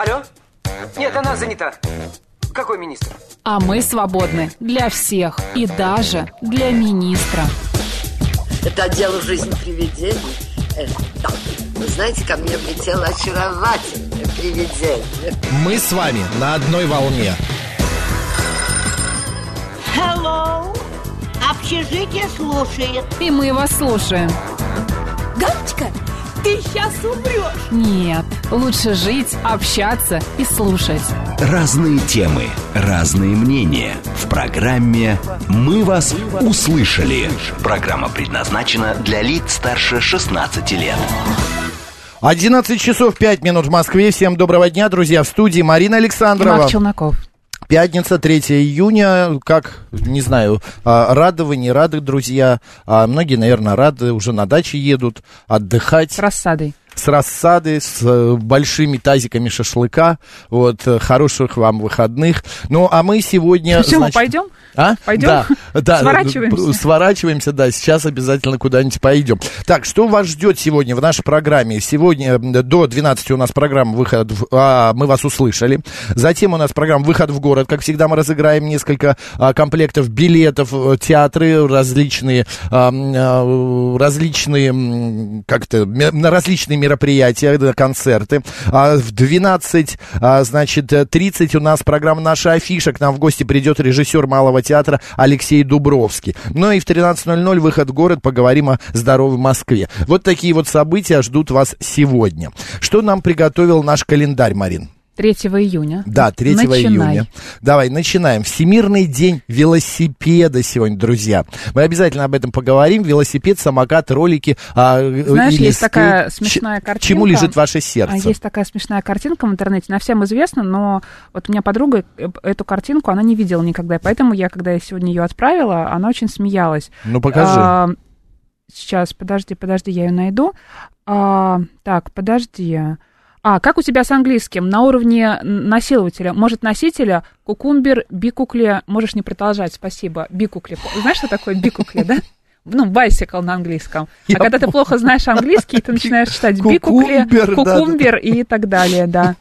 Алло? Нет, она занята. Какой министр? А мы свободны для всех и даже для министра. Это отдел «Жизнь привидений». Да. Вы знаете, ко мне влетело очаровательное привидение. Мы с вами на одной волне. Hello. Общежитие слушает. И мы вас слушаем. Галочка, ты сейчас умрешь. Нет, лучше жить, общаться и слушать. Разные темы, разные мнения. В программе «Мы вас услышали». Программа предназначена для лиц старше 16 лет. 11 часов 5 минут в Москве. Всем доброго дня, друзья. В студии Марина Александрова. Марк Челноков. Пятница, 3 июня. Как, не знаю, рады вы, не рады, друзья. Многие, наверное, рады. Уже на даче едут отдыхать. С рассадой. С рассады, с большими тазиками шашлыка. Вот, хороших вам выходных. Ну, а мы сегодня... Все, мы пойдем? А? Пойдем? Да, сворачиваемся. Сворачиваемся, да, сейчас обязательно куда-нибудь пойдем. Так, что вас ждет сегодня в нашей программе? Сегодня до 12 у нас программа «Выход мы вас услышали». Затем у нас программа «Выход в город». Как всегда, мы разыграем несколько комплектов билетов, театры, различные мероприятия, концерты. В 12:30 у нас программа «Наша афиша». К нам в гости придет режиссер Малого театра Алексей Дубровский. Ну и в 13:00 выход в город, поговорим о здоровой Москве. Вот такие вот события ждут вас сегодня. Что нам приготовил наш календарь, Марин? 3 июня. Да, 3 июня. Давай, начинаем. Всемирный день велосипеда сегодня, друзья. Мы обязательно об этом поговорим. Велосипед, самокат, ролики. Знаешь, есть такая смешная картинка. Чему лежит ваше сердце? Есть такая смешная картинка в интернете. Она всем известна, но вот у меня подруга эту картинку, она не видела никогда. И поэтому когда я сегодня ее отправила, она очень смеялась. Ну, покажи. Сейчас, подожди, я ее найду. Так, подожди. Как у тебя с английским? На уровне насилователя. Может, носителя? Кукумбер, бикукле. Можешь не продолжать, спасибо. Бикукле. Знаешь, что такое бикукле, да? Ну, байсикл на английском. Когда ты плохо знаешь английский, ты начинаешь читать бикукле, кукумбер и так далее, да.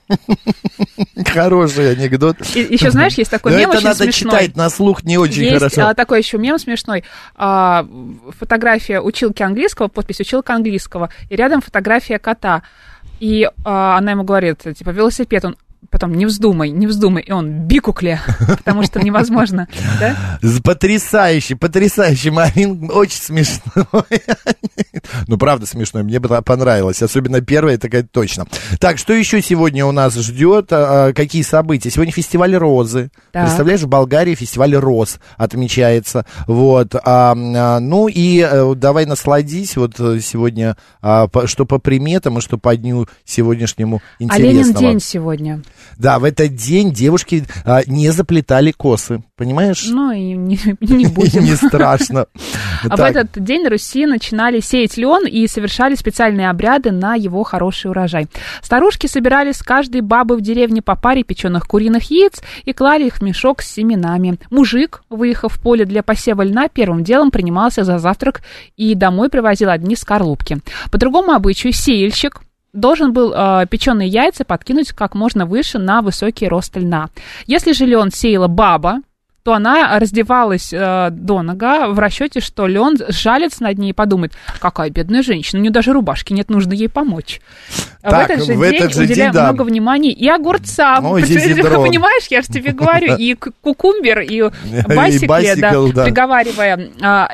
Хороший анекдот. Еще, знаешь, есть такой мем очень смешной. Это надо читать на слух не очень хорошо. Есть такой еще мем смешной. Фотография училки английского, подпись «Училка английского», и рядом фотография кота. И она ему говорит, типа, велосипед, он потом не вздумай, и он бикукле, потому что невозможно, да? Потрясающе, Марин, очень смешной. Ну, правда смешной, мне понравилось, особенно первая, такая точно. Так, что еще сегодня у нас ждет, какие события? Сегодня фестиваль розы, да. Представляешь, в Болгарии фестиваль роз отмечается, вот. Ну и давай насладись, вот сегодня, что по приметам и что по дню сегодняшнему интересного. Ленин день сегодня. Да, в этот день девушки не заплетали косы, понимаешь? Ну и не будем. Не страшно. В этот день на Руси начинали сеять лен и совершали специальные обряды на его хороший урожай. Старушки собирали с каждой бабы в деревне по паре печеных куриных яиц и клали их в мешок с семенами. Мужик, выехав в поле для посева льна, первым делом принимался за завтрак и домой привозил одни скорлупки. По другому обычаю сеяльщик должен был печеные яйца подкинуть как можно выше на высокий рост льна. Если же лен сеяла баба, то она раздевалась до нога в расчете, что лен сжалится над ней и подумает, какая бедная женщина, у нее даже рубашки нет, нужно ей помочь. Так, в этот же день уделяем много внимания и огурцам. Понимаешь, я же тебе говорю, и кукумбер, и байсикле, да, приговаривая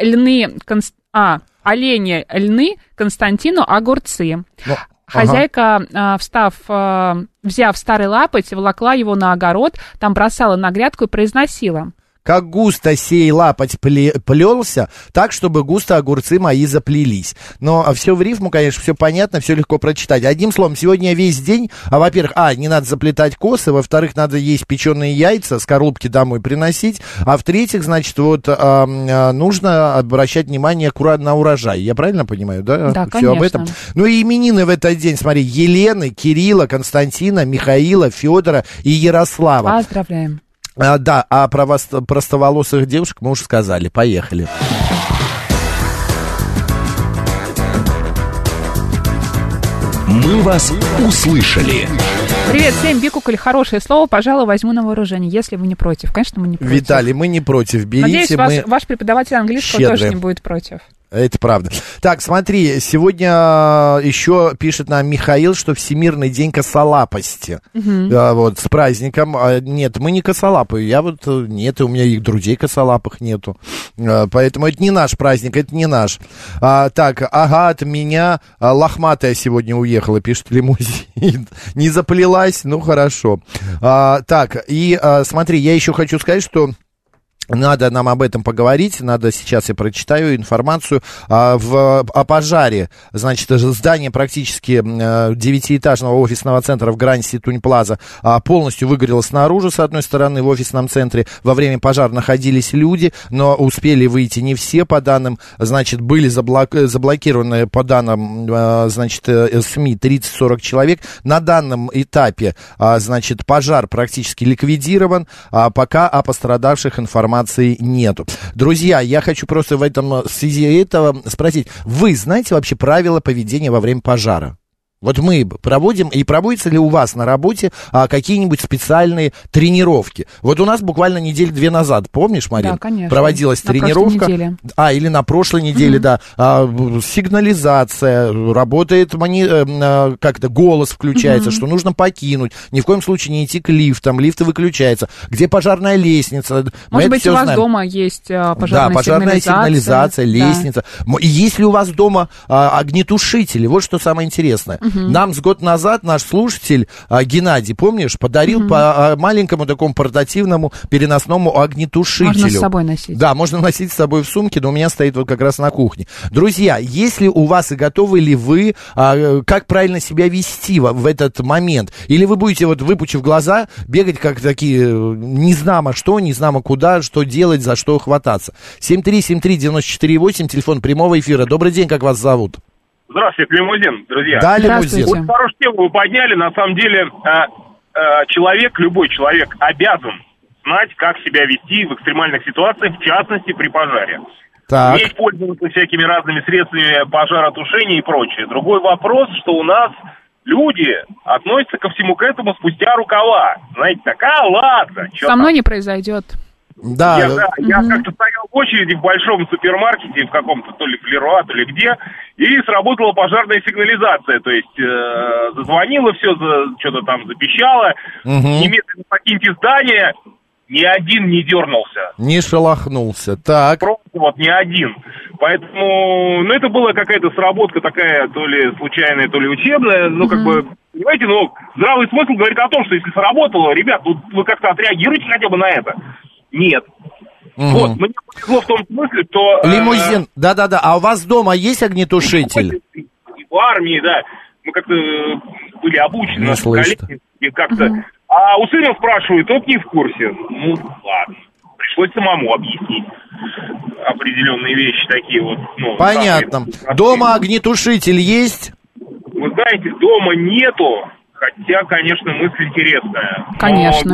оленя льны Константину огурцы. Хозяйка, взяв старый лапоть, волокла его на огород, там бросала на грядку и произносила: как густо сей лапоть плелся, так, чтобы густо огурцы мои заплелись. Но все в рифму, конечно, все понятно, все легко прочитать. Одним словом, сегодня весь день, во-первых, не надо заплетать косы, во-вторых, надо есть печеные яйца, скорлупки домой приносить, а в-третьих, значит, вот нужно обращать внимание на урожай. Я правильно понимаю, да? Да, все об этом. Ну и именины в этот день, смотри, Елены, Кирилла, Константина, Михаила, Федора и Ярослава. Поздравляем. Да, а про простоволосых девушек мы уже сказали. Поехали. Мы вас услышали. Привет всем, бикуколь, хорошее слово, пожалуй, возьму на вооружение, если вы не против. Конечно, мы не против. Виталий, мы не против, берите. Надеюсь, ваш преподаватель английского щедрые. тоже не будет против. Это правда. Так, смотри, сегодня еще пишет нам Михаил, что Всемирный день косолапости. Вот, с праздником. Нет, мы не косолапые. Нет, у меня и друзей косолапых нету. Поэтому это не наш праздник, это не наш. Так, от меня лохматая сегодня уехала, пишет лимузин. Не заплелась, ну хорошо. Так, и смотри, я еще хочу сказать, что надо нам об этом поговорить, сейчас я прочитаю информацию о пожаре. Значит, здание практически 9-этажного офисного центра в Гранд Тунь Плаза полностью выгорело снаружи, с одной стороны, в офисном центре. Во время пожара находились люди, но успели выйти не все, по данным, значит, были заблокированы, по данным, значит, СМИ, 30-40 человек. На данном этапе, значит, пожар практически ликвидирован, пока о пострадавших информации нету. Друзья, я хочу просто в связи этого спросить, вы знаете вообще правила поведения во время пожара? Вот мы проводим, и проводятся ли у вас на работе какие-нибудь специальные тренировки? Вот у нас буквально недели 2 назад, помнишь, Марин? Да, конечно. Проводилась тренировка. Или на прошлой неделе, да. Сигнализация, работает, голос включается, что нужно покинуть, ни в коем случае не идти к лифтам, лифты выключаются. Где пожарная лестница? Может быть, у вас дома есть пожарная, пожарная сигнализация, лестница. И есть ли у вас дома огнетушители? Вот что самое интересное. Нам с год назад наш слушатель Геннадий, помнишь, подарил по маленькому такому портативному переносному огнетушителю. Можно с собой носить. Да, можно носить с собой в сумке, но у меня стоит вот как раз на кухне. Друзья, если у вас и готовы ли вы, как правильно себя вести в этот момент? Или вы будете, вот выпучив глаза, бегать как такие, не знамо что, не знамо куда, что делать, за что хвататься? 7373948, телефон прямого эфира. Добрый день, как вас зовут? Здравствуйте, лимузин, друзья. Да, лимузин. Вот хорошую тему вы подняли. На самом деле, любой человек обязан знать, как себя вести в экстремальных ситуациях, в частности, при пожаре. Так. Уметь пользоваться всякими разными средствами пожаротушения и прочее. Другой вопрос, что у нас люди относятся ко всему к этому спустя рукава. Знаете, ладно. Со мной не произойдет. Да. Я как-то стоял в очереди в большом супермаркете, в каком-то то ли Флеруа, то ли где, и сработала пожарная сигнализация, то есть зазвонило все, что-то там запищало, немедленно покиньте здание, ни один не дернулся. Не шелохнулся, так. Просто ни один. Поэтому, это была какая-то сработка такая, то ли случайная, то ли учебная, понимаете, здравый смысл говорит о том, что если сработало, ребят, вы как-то отреагируйте хотя бы на это. Нет. Вот, мне повезло в том смысле, что... Лимузин, да-да-да, а у вас дома есть огнетушитель? В армии, да, мы как-то были обучены, не слышно. Как-то... А у сына спрашивают, тот не в курсе. Ладно, пришлось самому объяснить определенные вещи такие вот. Понятно. Дома огнетушитель есть? Вы знаете, дома нету. Хотя, конечно, мысль интересная. Конечно.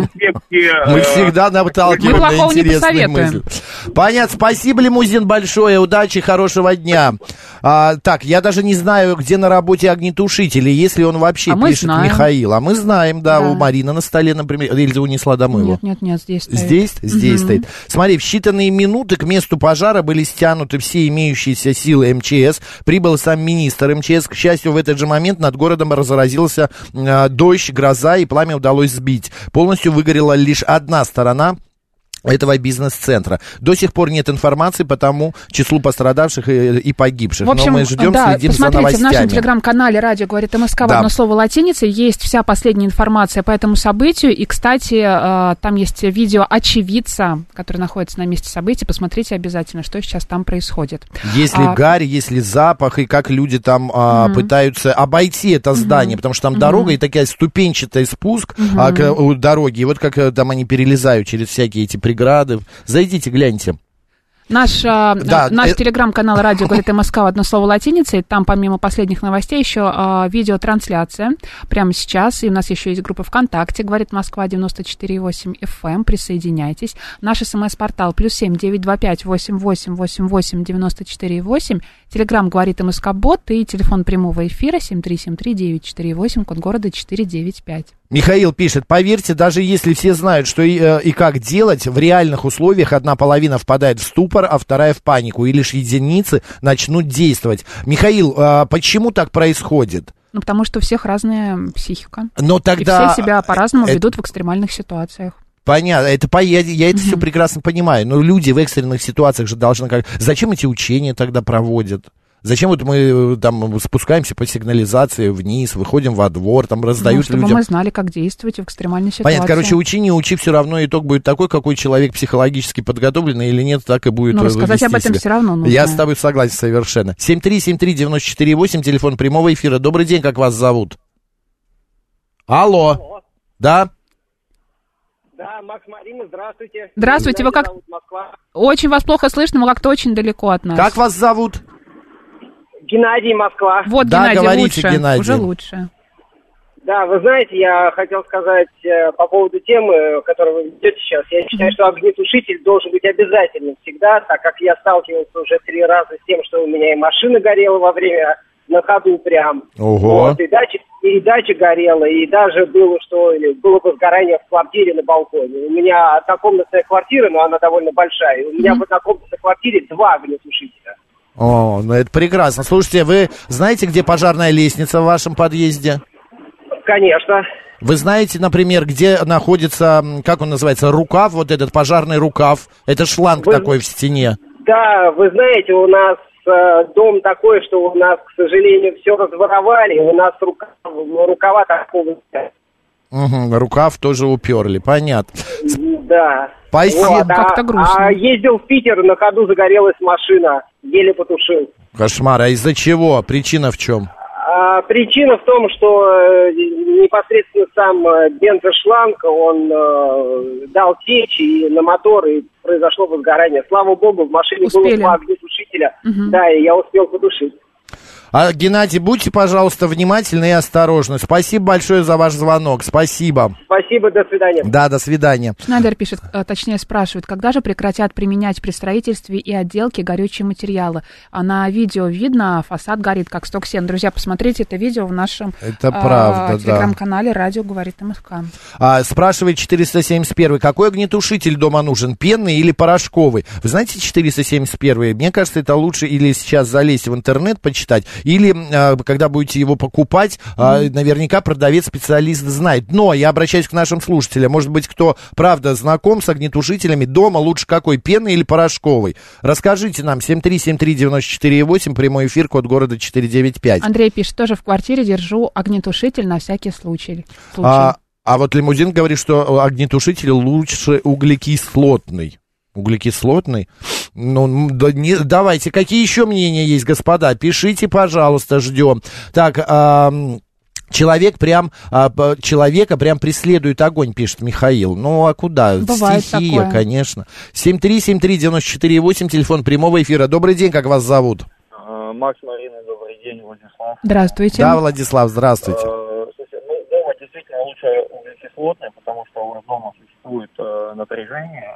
Мы всегда наталкиваем на интересные мысли. Понятно. Спасибо, лимузин, большое. Удачи, хорошего дня. Так, я даже не знаю, где на работе огнетушители, если он вообще пишет Михаил. А мы знаем, да, у Марины на столе, например. Или унесла домой его? Нет, здесь стоит. Здесь стоит. Смотри, в считанные минуты к месту пожара были стянуты все имеющиеся силы МЧС. Прибыл сам министр МЧС. К счастью, в этот же момент над городом разразился дождь, гроза, и пламя удалось сбить. Полностью выгорела лишь одна сторона этого бизнес-центра. До сих пор нет информации по тому числу пострадавших и погибших. В общем, но мы ждем, следим за новостями. Посмотрите, в нашем телеграм-канале «Радио говорит МСК» в одно слово латиницей есть вся последняя информация по этому событию. И, кстати, там есть видео очевидца, который находится на месте события. Посмотрите обязательно, что сейчас там происходит. Есть ли гарь, есть ли запах, и как люди там пытаются обойти это здание, потому что там дорога и такая ступенчатый спуск к дороге. И вот как там они перелезают через всякие эти преграды. Зайдите, гляньте. Наш телеграм-канал «Радио говорит МСК» в одно слово латиницей. Там помимо последних новостей еще видеотрансляция прямо сейчас. И у нас еще есть группа ВКонтакте «Говорит Москва» 94,8 FM. Присоединяйтесь. Наш СМС-портал +7 925 88 88 94,8. Телеграм «Говорит МСК» бот и телефон прямого эфира 7373948, код города 495. Михаил пишет, поверьте, даже если все знают, что и как делать, в реальных условиях одна половина впадает в ступор, а вторая в панику, и лишь единицы начнут действовать. Михаил, почему так происходит? Ну, потому что у всех разная психика. Но тогда... И все себя по-разному ведут в экстремальных ситуациях. Понятно, я это все прекрасно понимаю, но люди в экстренных ситуациях же должны как... Зачем эти учения тогда проводят? Зачем вот мы там спускаемся по сигнализации вниз, выходим во двор, там раздают чтобы людям... Чтобы мы знали, как действовать в экстремальной ситуации. Понятно, короче, учи, не учи, все равно итог будет такой, какой человек психологически подготовленный или нет, так и будет вести рассказать об этом себя. все равно нужно. Я с тобой согласен совершенно. 7373948, телефон прямого эфира. Добрый день, как вас зовут? Алло. Да? Да, Макс, Марина, здравствуйте. Здравствуйте, вы как... Очень вас плохо слышно, вы как-то очень далеко от нас. Как вас зовут? Геннадий, Москва. Вот, да, Геннадий, говорите, лучше. Геннадий. Уже лучше. Да, вы знаете, я хотел сказать по поводу темы, которую вы ведете сейчас. Я считаю, что огнетушитель должен быть обязательным всегда, так как я сталкивался уже 3 раза с тем, что у меня и машина горела во время на ходу прям. Ого. Вот, и дача горела, и даже было бы сгорание в квартире на балконе. У меня однокомнатная квартира, но она довольно большая. У меня в однокомнатной квартире 2 огнетушителя. О, ну это прекрасно. Слушайте, вы знаете, где пожарная лестница в вашем подъезде? Конечно. Вы знаете, например, где находится, как он называется, рукав, вот этот пожарный рукав? Это шланг такой в стене. Да, вы знаете, у нас дом такой, что у нас, к сожалению, все разворовали, у нас рукава такого нет. Угу, рукав тоже уперли, понятно. Да. Спасибо. Вот, как-то грустно. Ездил в Питер, на ходу загорелась машина, еле потушил. Кошмар, а из-за чего? Причина в чем? Причина в том, что непосредственно сам бензошланг, он дал течь и на мотор, и произошло возгорание. Слава богу, в машине было 2 огнетушителя, да, и я успел потушить. Геннадий, будьте, пожалуйста, внимательны и осторожны. Спасибо большое за ваш звонок. Спасибо. Спасибо, до свидания. Да, до свидания. Шнайдер пишет, точнее спрашивает, когда же прекратят применять при строительстве и отделке горючие материалы? А на видео видно, фасад горит, как сток-сен. Друзья, посмотрите это видео в нашем телеграм-канале «Радио говорит МСК». Спрашивает 471. Какой огнетушитель дома нужен, пенный или порошковый? Вы знаете 471? Мне кажется, это лучше или сейчас залезть в интернет, почитать, или когда будете его покупать, наверняка продавец-специалист знает. Но я обращаюсь к нашим слушателям. Может быть, кто, правда, знаком с огнетушителями дома, лучше какой, пенный или порошковый? Расскажите нам. 7373948, прямой эфир, код города 495. Андрей пишет, тоже в квартире держу огнетушитель на всякий случай. А вот Лимузин говорит, что огнетушитель лучше углекислотный. Углекислотный? Ну, давайте, какие еще мнения есть, господа? Пишите, пожалуйста, ждем. Так, человека прям преследует огонь, пишет Михаил. Ну, а куда? Бывает стихия, такое. Конечно. 7373948, телефон прямого эфира. Добрый день, как вас зовут? Макс, Марина, добрый день, Владислав. Здравствуйте. Да, Владислав, здравствуйте. Дома действительно лучше углекислотный, потому что у дома существует напряжение.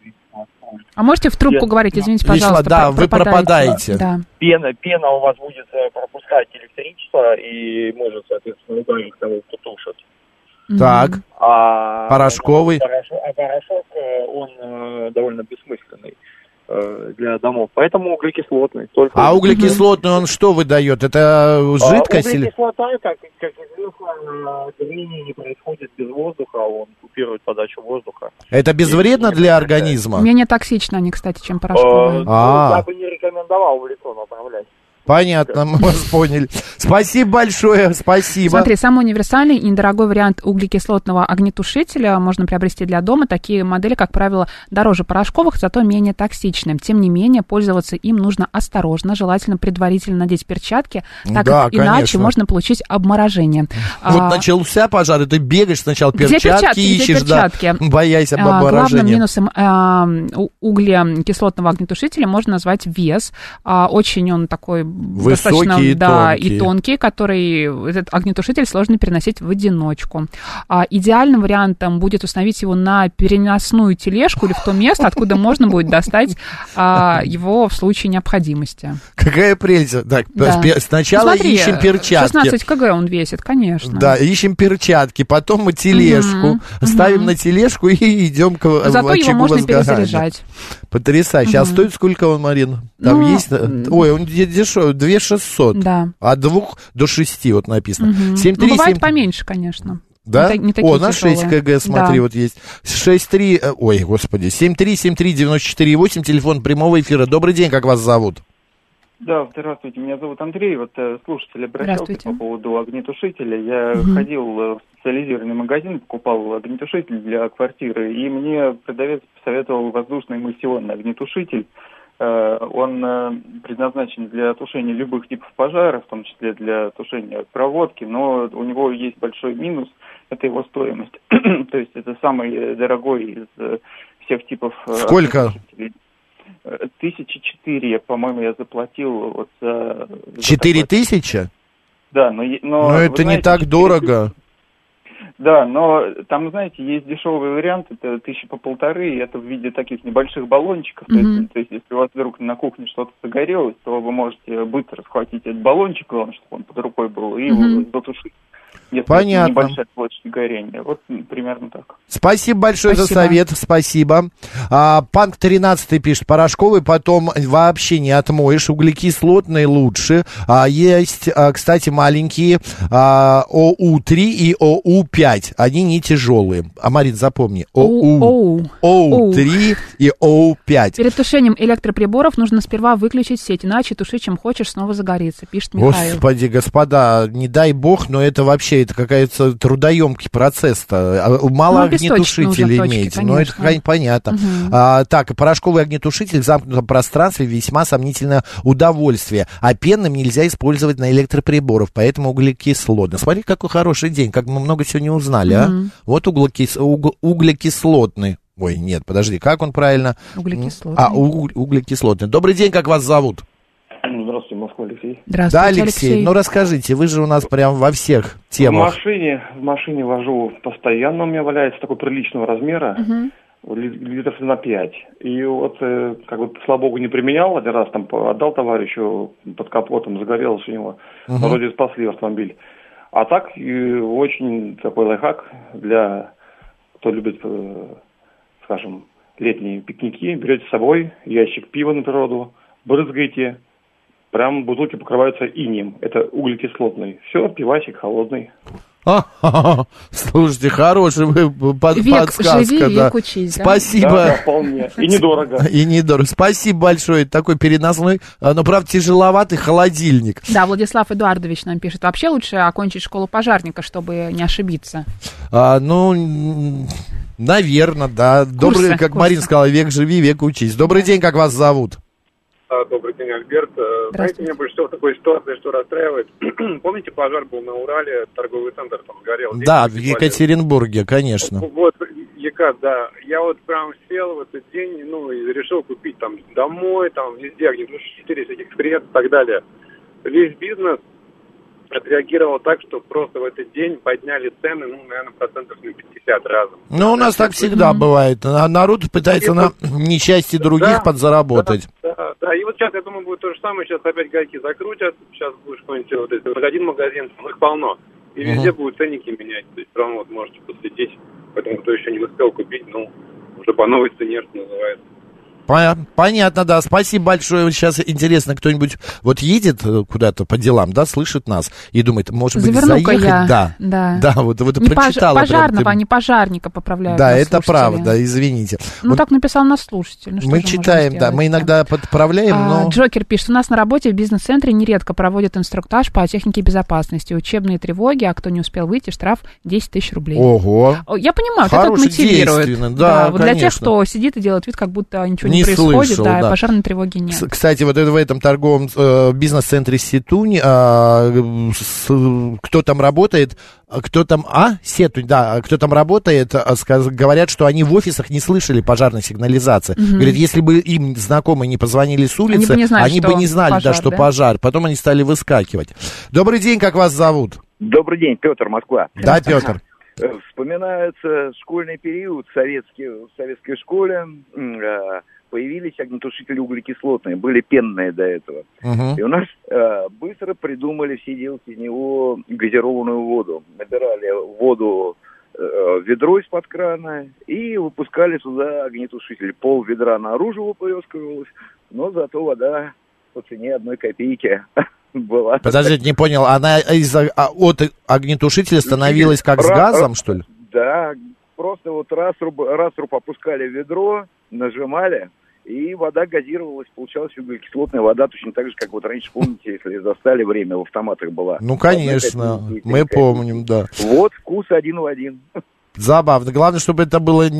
А можете в трубку говорить, извините, пожалуйста. Да, вы пропадаете. Да. Пена у вас будет пропускать электричество и может, соответственно, ударить того, кто тушит. Так. Порошковый? Порошок, он довольно бессмысленный для домов, поэтому углекислотный. Углекислотный он что выдает? Это жидкость? Углекислота, как известно, грение не происходит без воздуха, он купирует подачу воздуха. Это безвредно для организма? Менее токсичны они, кстати, чем порошковые. Я бы не рекомендовал в лицо направлять. Понятно, мы вас поняли. Спасибо большое, спасибо. Смотри, самый универсальный и недорогой вариант углекислотного огнетушителя можно приобрести для дома. Такие модели, как правило, дороже порошковых, зато менее токсичны. Тем не менее, пользоваться им нужно осторожно, желательно предварительно надеть перчатки, так как иначе можно получить обморожение. Вот начался пожар, и ты бегаешь сначала, перчатки ищешь, перчатки? Да, боясь обморожения. Главным минусом углекислотного огнетушителя можно назвать вес. Очень он такой достаточно, и да, тонкие. и тонкие, который этот огнетушитель сложно переносить в одиночку. Идеальным вариантом будет установить его на переносную тележку или в то место, откуда можно будет достать его в случае необходимости. Какая прелесть. Так, Да. сначала Смотри, ищем перчатки. 16 кг он весит, конечно. Да, ищем перчатки, потом мы тележку, ставим на тележку и идем к Зато его очагу можно возгорания. перезаряжать. Потрясающе. А стоит сколько он, Марин? Там есть? Ой, он дешевый, 2600. Да. От 2 до 6 вот написано. 7-3, Ну, бывает 7... поменьше, конечно. Да? Не такие О, на 6 тяжелые. кг, смотри, Да. вот есть. 6-3, ой, господи, 7373948, телефон прямого эфира. Добрый день, как вас зовут? Да, здравствуйте, меня зовут Андрей, вот слушатель обращался по поводу огнетушителя. Я ходил в специализированный магазин, покупал огнетушитель для квартиры, и мне продавец посоветовал воздушный эмульсионный огнетушитель. Он предназначен для тушения любых типов пожаров, в том числе для тушения проводки, но у него есть большой минус, это его стоимость. То есть это самый дорогой из всех типов Сколько? 1004, по-моему, я заплатил вот за 4000? Да, но это вы знаете, не так дорого. Да, но там, знаете, есть дешевый вариант, это 1500, и это в виде таких небольших баллончиков. То есть, если у вас вдруг на кухне что-то загорелось, то вы можете быстро схватить этот баллончик, главное, чтобы он под рукой был, и его затушить. Если Понятно. небольшая площадь горения. Вот примерно так. Спасибо большое за совет, спасибо. Панк 13 пишет, порошковый потом вообще не отмоешь, углекислотный лучше. Есть, кстати, маленькие ОУ-3 и ОУ-5, они не тяжелые. Марин, запомни, ОУ-3 и ОУ-5. Перед тушением электроприборов нужно сперва выключить сеть, иначе туши, чем хочешь, снова загорится, пишет Михаил. Господи, господа, не дай бог, но это вообще это какая-то трудоемкий процесс-то. Мало огнетушителей имеете, но это понятно. Так, порошковый огнетушитель в замкнутом пространстве весьма сомнительное удовольствие, а пенным нельзя использовать на электроприборах, поэтому углекислотный. Смотри, какой хороший день, как мы много сегодня узнали, а? Вот углекислотный. Ой, нет, подожди, как он правильно? Углекислотный. Углекислотный. Добрый день, как вас зовут? Здравствуйте, Москва, Алексей. Здравствуйте, Да, Алексей. Ну, расскажите, вы же у нас прям во всех темах. В машине вожу постоянно, у меня валяется такой приличного размера, литров на 5. И вот, как бы, слава богу, не применял, один раз там отдал товарищу под капотом, загорелось у него, вроде спасли автомобиль. А так, очень такой лайфхак для, кто любит, скажем, летние пикники, берете с собой ящик пива на природу, брызгаете, прям бутылки покрываются инеем. Это углекислотный. Все, пивасик холодный. Слушайте, хороший подсказка. Живи, век учись, да? Спасибо. Да, вполне. И недорого. И недорого. Спасибо большое. Такой переносной, но, правда, тяжеловатый холодильник. Да, Владислав Эдуардович нам пишет. Вообще лучше окончить школу пожарника, чтобы не ошибиться. Наверное, да. Добрый, как Марина сказала, век живи, век учись. Добрый день, как вас зовут? Добрый день, Альберт. Знаете, меня больше всего в такой ситуации, что расстраивает. Помните, пожар был на Урале, торговый центр там сгорел? Да, в Екатеринбурге, конечно. Вот, Екат, да. Я вот прям сел в этот день, и решил купить там домой, там везде огнетушители, всяких средств и так далее. Весь бизнес отреагировал так, что просто в этот день подняли цены, наверное, процентов на 50 разом. У нас так всегда бывает. Народ пытается на несчастье других подзаработать. Да, и вот сейчас, я думаю, будет то же самое. Сейчас опять гайки закрутят. Сейчас будет что-нибудь, вот если один магазин, их полно. И везде будут ценники менять. То есть, прям вот можете последить. Поэтому, кто еще не успел купить, уже по новой цене, что называется. Понятно, да. Спасибо большое. Сейчас интересно, кто-нибудь вот едет куда-то по делам, да, слышит нас и думает, может быть, заехать? Да, вот не прочитала. Пожарного, а не пожарника поправляют. Да, это правда, извините. Так написал наш слушатель. Мы читаем, да, мы иногда подправляем, но... Джокер пишет, у нас на работе в бизнес-центре нередко проводят инструктаж по технике безопасности, учебные тревоги, а кто не успел выйти, штраф 10 тысяч рублей. Ого! Я понимаю, как это мотивирует. Да, вот для тех, кто сидит и делает вид, как будто ничего не Не происходит, слышал, да, да. и пожарной тревоги нет. Кстати, вот это в этом торговом бизнес-центре Сетунь, кто там работает, Сетунь, да, кто там работает, говорят, что они в офисах не слышали пожарной сигнализации. Говорят, если бы им знакомые не позвонили с улицы, они бы не знали, пожар, что пожар. Потом они стали выскакивать. Добрый день, как вас зовут? Добрый день, Петр, Москва. Да, Петр. Вспоминается школьный период в советской школе. Появились огнетушители углекислотные, были пенные до этого. И у нас быстро придумали все делать из него газированную воду. Набирали воду ведро из-под крана и выпускали туда огнетушитель. Пол ведра наружу выплескивалось, но зато вода по цене 1 копейки была. Подождите, не понял, она от огнетушителя становилась как с газом, что ли? Да, просто вот раструб опускали в ведро, нажимали, и вода газировалась, получалась углекислотная вода, точно так же, как вот раньше, помните, если застали время, в автоматах была. Ну, конечно, мы помним, да. Вот вкус один в один. Забавно. Главное, чтобы это было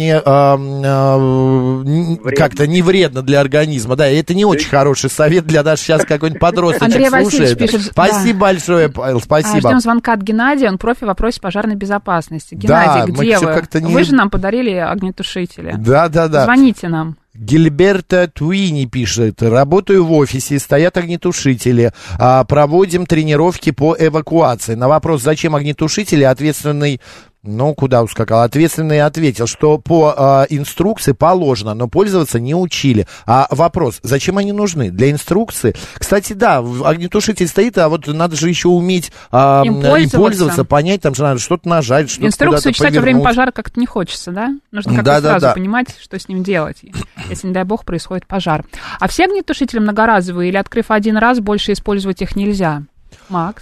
как-то не вредно для организма. Да, это не очень хороший совет для даже сейчас какой-нибудь подросточек слушает. Пишет, спасибо большое, Павел, спасибо. Ждем звонка от Геннадия, он профи в вопросе пожарной безопасности. Геннадий, где вы? Вы же нам подарили огнетушители. Да. Звоните нам. Гильберто Туини пишет: работаю в офисе, стоят огнетушители, проводим тренировки по эвакуации. На вопрос, зачем огнетушители, ответственный ответил, что по инструкции положено, но пользоваться не учили. А вопрос, зачем они нужны? Для инструкции? Кстати, да, огнетушитель стоит, а вот надо же еще уметь им пользоваться, понять, там же надо что-то нажать, что-то инструкцию читать повернуть. во время пожара как-то не хочется, да? Нужно как-то сразу понимать, что с ним делать, если, не дай бог, происходит пожар. А все огнетушители многоразовые или, открыв один раз, больше использовать их нельзя? Макс?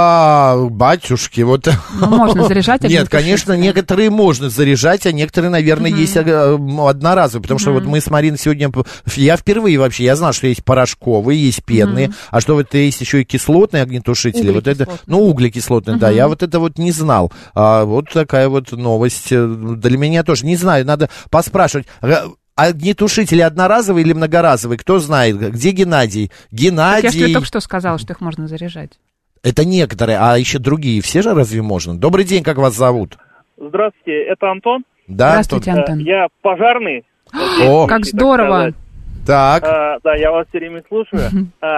Батюшки, вот... Ну, можно заряжать огнетушители. Нет, конечно, некоторые можно заряжать, а некоторые, наверное, есть одноразовые, потому что вот мы с Мариной сегодня... Я впервые вообще, я знал, что есть порошковые, есть пенные, а что вот есть еще и кислотные огнетушители. Вот это, углекислотные, да, я вот это вот не знал. Вот такая вот новость для меня тоже. Не знаю, надо поспрашивать. Огнетушители одноразовые или многоразовые? Кто знает? Где Геннадий? Так я же тебе только что сказала, что их можно заряжать. Это некоторые, а еще другие. Все же разве можно? Добрый день, как вас зовут? Здравствуйте, это Антон. Да, здравствуйте, Антон. Я пожарный. О, как здорово. Так. Да, я вас все время слушаю.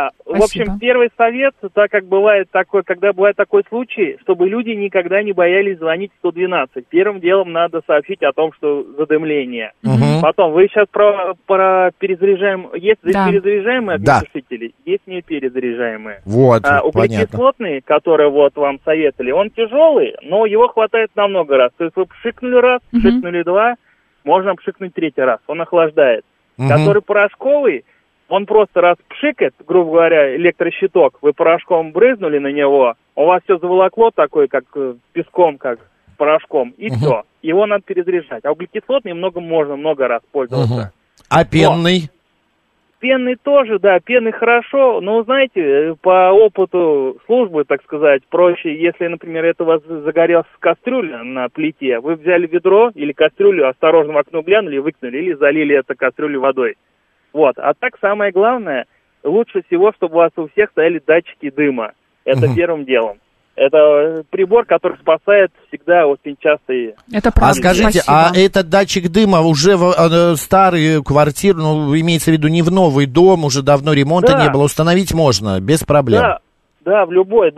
В общем, Спасибо. первый совет, так как бывает такой, когда бывает такой случай, чтобы люди никогда не боялись звонить 112. Первым делом надо сообщить о том, что задымление. Потом, вы сейчас про перезаряжаемые... Есть перезаряжаемые огнетушители, есть не перезаряжаемые. Вот, углекислотный, который вот вам советовали, он тяжелый, но его хватает на много раз. То есть вы пшикнули раз, пшикнули два, можно пшикнуть третий раз, он охлаждает. Который порошковый, он просто раз пшикает, грубо говоря, электрощиток, вы порошком брызнули на него, у вас все заволокло такое, как песком, как порошком, и все. Его надо перезаряжать. А углекислотный можно много раз пользоваться. А пенный? Пенный тоже, да, пенный хорошо, но, знаете, по опыту службы, так сказать, проще, если, например, это у вас загорелась кастрюля на плите, вы взяли ведро или кастрюлю, осторожно в окно глянули, выкинули или залили эту кастрюлю водой. Вот, а так самое главное, лучше всего, чтобы у вас у всех стояли датчики дыма, это первым делом. Это прибор, который спасает всегда очень часто. Это правда. А скажите, спасибо. этот датчик дыма уже в старые квартиры, имеется в виду не в новый дом, уже давно ремонта не было, установить можно, без проблем? Да, в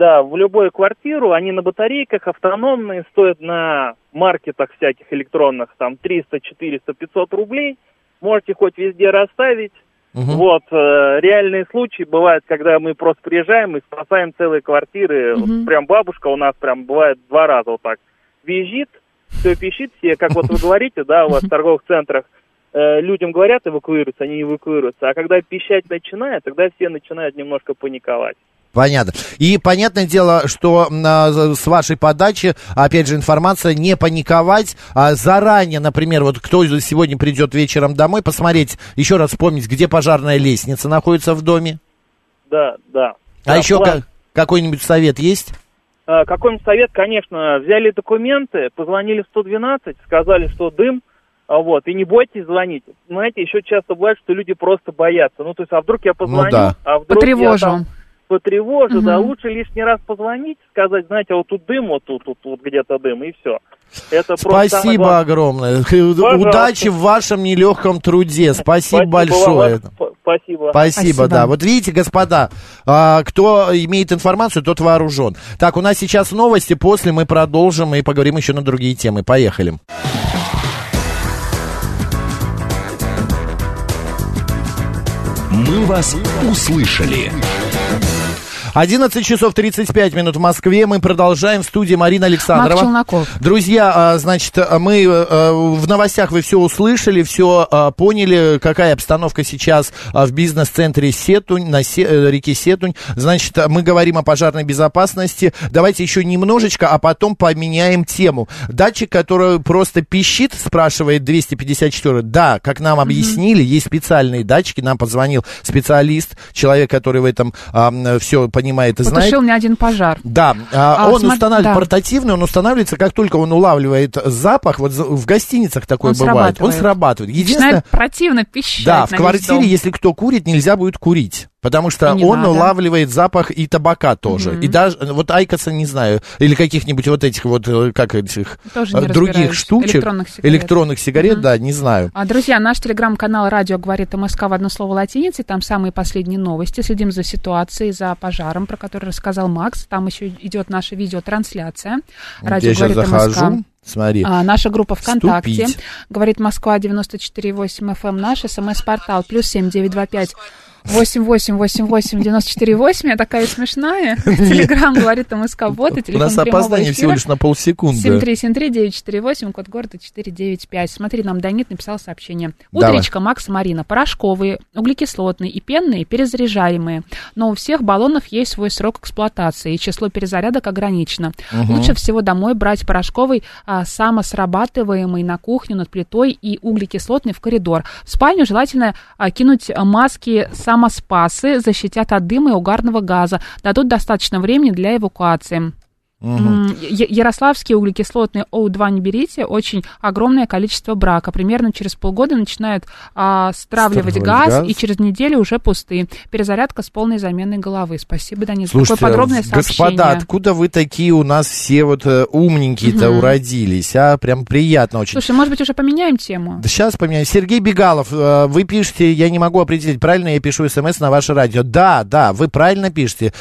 любую квартиру, они на батарейках автономные, стоят на маркетах всяких электронных, там 300, 400, 500 рублей, можете хоть везде расставить. Вот, реальные случаи бывают, когда мы просто приезжаем и спасаем целые квартиры. Вот прям бабушка у нас прям бывает 2 раза вот так визжит, все пищит, все, как вот вы говорите, да, у вас в торговых центрах, людям говорят эвакуируются, они эвакуируются, а когда пищать начинает, тогда все начинают немножко паниковать. Понятно. И понятное дело, что с вашей подачи, опять же, информация, не паниковать, а заранее, например, вот кто сегодня придет вечером домой, посмотреть, еще раз вспомнить, где пожарная лестница находится в доме. Да. А еще какой-нибудь совет есть? Какой-нибудь совет, конечно, взяли документы, позвонили в 112, сказали, что дым, Вот, и не бойтесь звонить. Знаете, еще часто бывает, что люди просто боятся. Ну, то есть, а вдруг я позвоню, а вдруг потревожу. Я там потревожу, да, лучше лишний раз позвонить, сказать, знаете, вот тут дым, вот тут где-то дым, и все. Это спасибо огромное. Пожалуйста. Удачи в вашем нелегком труде. Спасибо большое. Спасибо, да. Вот видите, господа, кто имеет информацию, тот вооружен. Так, у нас сейчас новости, после мы продолжим и поговорим еще на другие темы. Поехали. Мы вас услышали. 11 часов 35 минут в Москве. Мы продолжаем. В студии Марина Александрова. Марк Челноков. Друзья, значит, мы в новостях вы все услышали, все поняли, какая обстановка сейчас в бизнес-центре Сетунь, на реке Сетунь. Значит, мы говорим о пожарной безопасности. Давайте еще немножечко, а потом поменяем тему. Датчик, который просто пищит, спрашивает 254. Да, как нам объяснили, есть специальные датчики. Нам позвонил специалист, человек, который в этом все понимает и знает. Потушил не один пожар. Да, он устанавливает портативный, он устанавливается, как только он улавливает запах, вот в гостиницах такое бывает, он срабатывает. Начинает противно пищать. Да, в квартире, если кто курит, нельзя будет курить. Потому что он улавливает запах и табака тоже. И даже, вот Айкоса, не знаю, или каких-нибудь вот этих вот, как этих, других штучек. Электронных сигарет, да, не знаю. Друзья, наш телеграм-канал «Радио говорит МСК» в одно слово латиницей. Там самые последние новости. Следим за ситуацией, за пожаром, про который рассказал Макс. Там еще идет наша видеотрансляция. «Радио говорит МСК». Смотри. Наша группа ВКонтакте. Говорит Москва 94,8 FM. Наш СМС-портал +7 925 8888-94-8. Я такая смешная. Телеграм говорит МСК-бот. У нас опоздание всего лишь на полсекунды. 7373948, код города 495. Смотри, нам Данит написал сообщение. Утречка, Макс и Марина. Порошковые, углекислотные и пенные перезаряжаемые. Но у всех баллонов есть свой срок эксплуатации, и число перезарядок ограничено. Лучше всего домой брать порошковый, самосрабатываемый на кухню над плитой и углекислотный в коридор. В спальню желательно кинуть маски самоспасы, защитят от дыма и угарного газа, дадут достаточно времени для эвакуации. Ярославские углекислотные O2 не берите, очень огромное количество брака. Примерно через полгода начинают стравливать газ, и через неделю уже пустые. Перезарядка с полной заменой головы. Спасибо, Данис. Слушайте, такое подробное сообщение. Господа, откуда вы такие у нас все вот умненькие-то уродились, а? Прям приятно очень. Слушай, может быть, уже поменяем тему? Да сейчас поменяем. Сергей Бегалов, вы пишете, я не могу определить, правильно я пишу смс на ваше радио. Да, вы правильно пишете.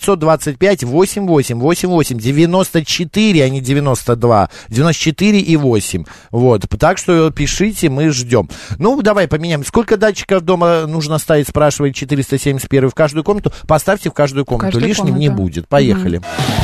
925-88-88, 94, а не 92. 94 и 8. Вот. Так что пишите, мы ждем. Ну, давай поменяем. Сколько датчиков дома нужно ставить, спрашивает 471 в каждую комнату. Поставьте в каждую комнату. Лишним не будет. Поехали.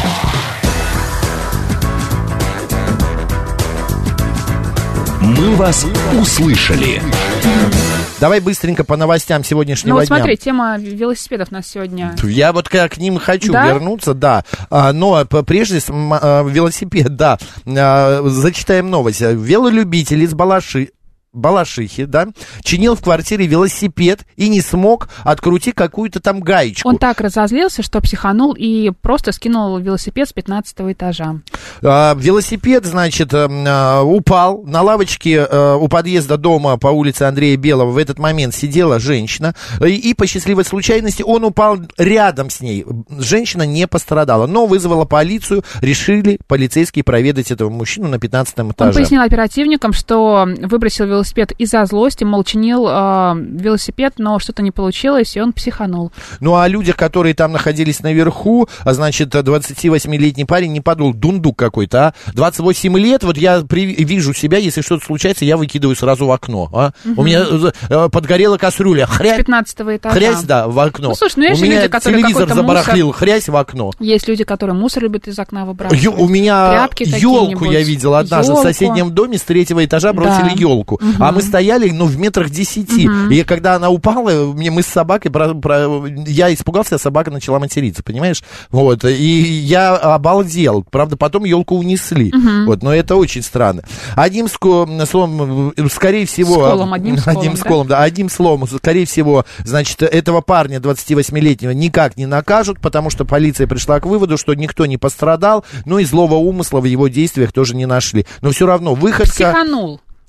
Мы вас услышали. Давай быстренько по новостям сегодняшнего дня. Ну, смотри, тема велосипедов у нас сегодня. Я вот к ним хочу вернуться, да. Но прежде велосипед, да. Зачитаем новость. Велолюбитель из Балашихи, да, чинил в квартире велосипед и не смог открутить какую-то там гаечку. Он так разозлился, что психанул и просто скинул велосипед с 15-го этажа. Велосипед, значит, упал на лавочке у подъезда дома по улице Андрея Белого. В этот момент сидела женщина, и по счастливой случайности он упал рядом с ней. Женщина не пострадала, но вызвала полицию, решили полицейские проведать этого мужчину на 15-м этаже. Он пояснил оперативникам, что выбросил велосипед из-за злости, мол, чинил велосипед, но что-то не получилось, и он психанул. Ну, а людях, которые там находились наверху, значит, 28-летний парень не подул, дундук какой-то, а? 28 лет, вот я вижу себя, если что-то случается, я выкидываю сразу в окно, а? У меня подгорела кастрюля, хрясь. С 15-го этажа. Хрясь, да, в окно. Ну, слушай, ну, есть у меня люди, которые телевизор забарахлил, хрясь в окно. Есть люди, которые мусор любят из окна выбрасывать. У меня елку я видел однажды в соседнем доме, с 3-го этажа бросили елку. А мы стояли, в метрах 10. И когда она упала, мы с собакой, я испугался, а собака начала материться, понимаешь? Вот, и я обалдел. Правда, потом елку унесли. Вот, но это очень странно. Одним словом, скорее всего... Одним словом, скорее всего, значит, этого парня 28-летнего никак не накажут, потому что полиция пришла к выводу, что никто не пострадал, ну и злого умысла в его действиях тоже не нашли. Но все равно выходка... Психанул.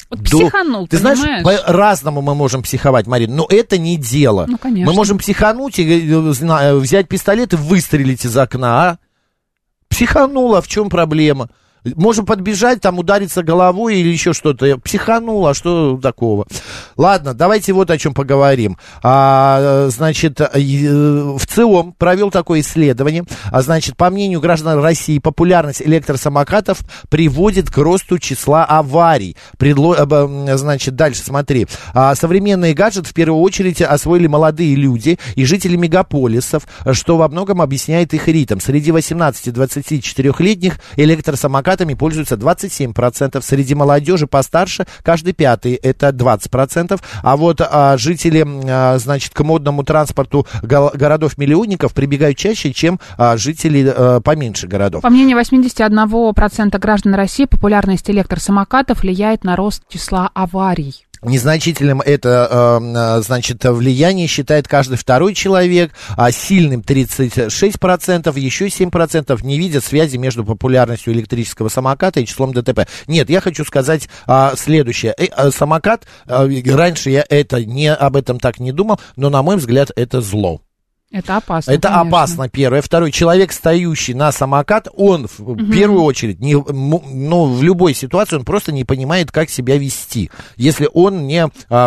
Вот психанул, ты понимаешь? знаешь, по-разному мы можем психовать, Марина, но это не дело. Ну, конечно. Мы можем психануть и взять пистолет и выстрелить из окна, а? Психанула, в чем проблема? Можем подбежать, там удариться головой или еще что-то. Психанул, а что такого? Ладно, давайте вот о чем поговорим. Значит, в ЦИОМ провел такое исследование. Значит, по мнению граждан России, популярность электросамокатов приводит к росту числа аварий. Значит, дальше смотри. Современные гаджеты в первую очередь освоили молодые люди и жители мегаполисов, что во многом объясняет их ритм. Среди 18-24-летних электросамокатов пользуются 27%, среди молодежи постарше каждый пятый, это 20%, а вот жители, значит, к модному транспорту городов-миллионников прибегают чаще, чем жители поменьше городов. По мнению 81% граждан России, популярность электросамокатов влияет на рост числа аварий. Незначительным это, значит, влияние считает каждый второй человек, а сильным 36%, еще 7% не видят связи между популярностью электрического самоката и числом ДТП. Нет, я хочу сказать следующее. Самокат, раньше я об этом так не думал, но, на мой взгляд, это зло. Это опасно. Это конечно. опасно, первое. Второй, человек, стоящий на самокат, он в первую очередь, в любой ситуации, он просто не понимает, как себя вести, если он не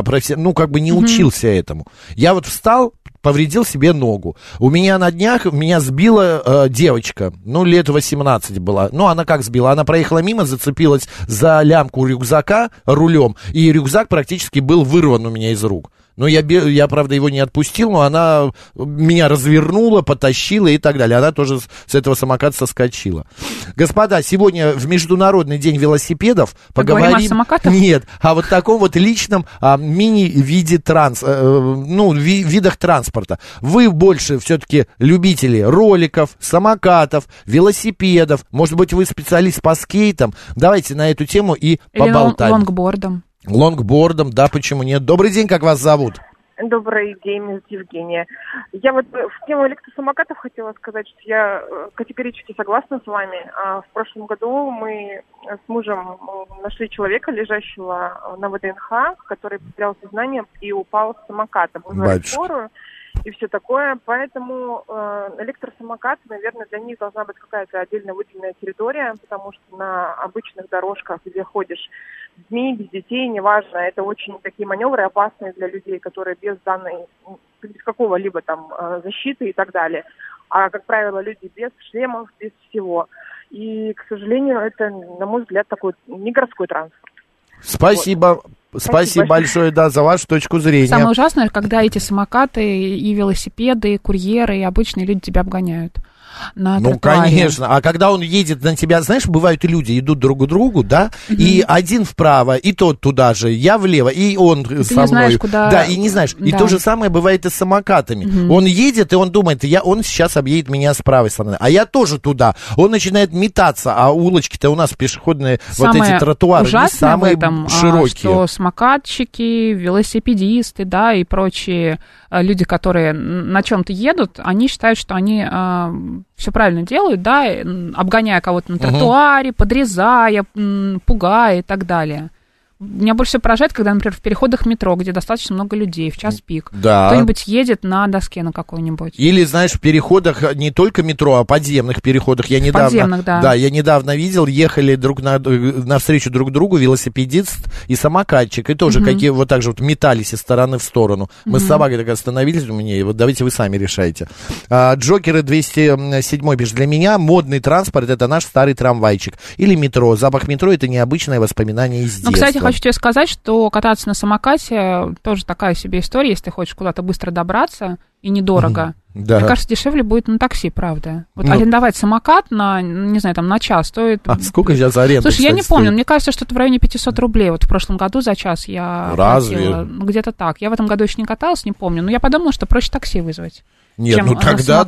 учился этому. Я вот встал, повредил себе ногу. У меня на днях, меня сбила девочка, лет 18 была. Она как сбила? Она проехала мимо, зацепилась за лямку рюкзака рулем, и рюкзак практически был вырван у меня из рук. Я, правда, его не отпустил, но она меня развернула, потащила и так далее. Она тоже с этого самоката соскочила. Господа, сегодня в Международный день велосипедов поговорим... о самокатах? Нет, о вот таком вот личном мини-виде видах транспорта. Вы больше все-таки любители роликов, самокатов, велосипедов. Может быть, вы специалист по скейтам. Давайте на эту тему и поболтаем. Или Лонгбордом, да, почему нет? Добрый день, как вас зовут? Добрый день, меня зовут Евгения. Я вот в тему электросамокатов хотела сказать, что я категорически согласна с вами. В прошлом году мы с мужем нашли человека, лежащего на ВДНХ, который потерял сознание и упал с самоката. Вызвали скорую и все такое. Поэтому электросамокаты, наверное, для них должна быть какая-то отдельно выделенная территория, потому что на обычных дорожках, где ходишь с детьми, без детей, неважно, это очень такие маневры опасные для людей, которые без какого-либо там защиты и так далее. А, как правило, люди без шлемов, без всего. И, к сожалению, это, на мой взгляд, такой не городской транспорт. Спасибо. Спасибо большое, да, за вашу точку зрения. Самое ужасное, когда эти самокаты и велосипеды, и курьеры, и обычные люди тебя обгоняют. Конечно. А когда он едет на тебя, знаешь, бывают и люди идут друг к другу, да, и один вправо, и тот туда же, я влево, и он ты со не знаешь, мной. куда... Да, и не знаешь. Да. И то же самое бывает и с самокатами. Он едет, и он думает, он сейчас объедет меня с правой стороны, а я тоже туда. Он начинает метаться, а улочки-то у нас пешеходные, вот эти тротуары, не самые широкие. Что самокатчики, велосипедисты, да, и прочие люди, которые на чем-то едут, они считают, что они все правильно делают, да, обгоняя кого-то на тротуаре, подрезая, пугая и так далее. Меня больше всего поражает, когда, например, в переходах метро, где достаточно много людей, в час пик, кто-нибудь едет на доске на какой-нибудь. Или, знаешь, в переходах не только метро, а подземных переходах. Я недавно видел, ехали навстречу друг другу велосипедист и самокатчик, и тоже какие вот так же вот метались из стороны в сторону. Мы с собакой так остановились у меня, и вот давайте вы сами решайте. Джокеры 207 пишет, для меня модный транспорт — это наш старый трамвайчик. Или метро. Запах метро — это необычное воспоминание из детства. Кстати, хочу тебе сказать, что кататься на самокате тоже такая себе история, если ты хочешь куда-то быстро добраться и недорого. Да. Мне кажется, дешевле будет на такси, правда. Вот арендовать самокат на, не знаю, там на час стоит... А сколько сейчас аренда? Слушай, я не помню, мне кажется, что это в районе 500 рублей. Вот в прошлом году за час я платила. Где-то так. Я в этом году еще не каталась, не помню, но я подумала, что проще такси вызвать. Нет, тогда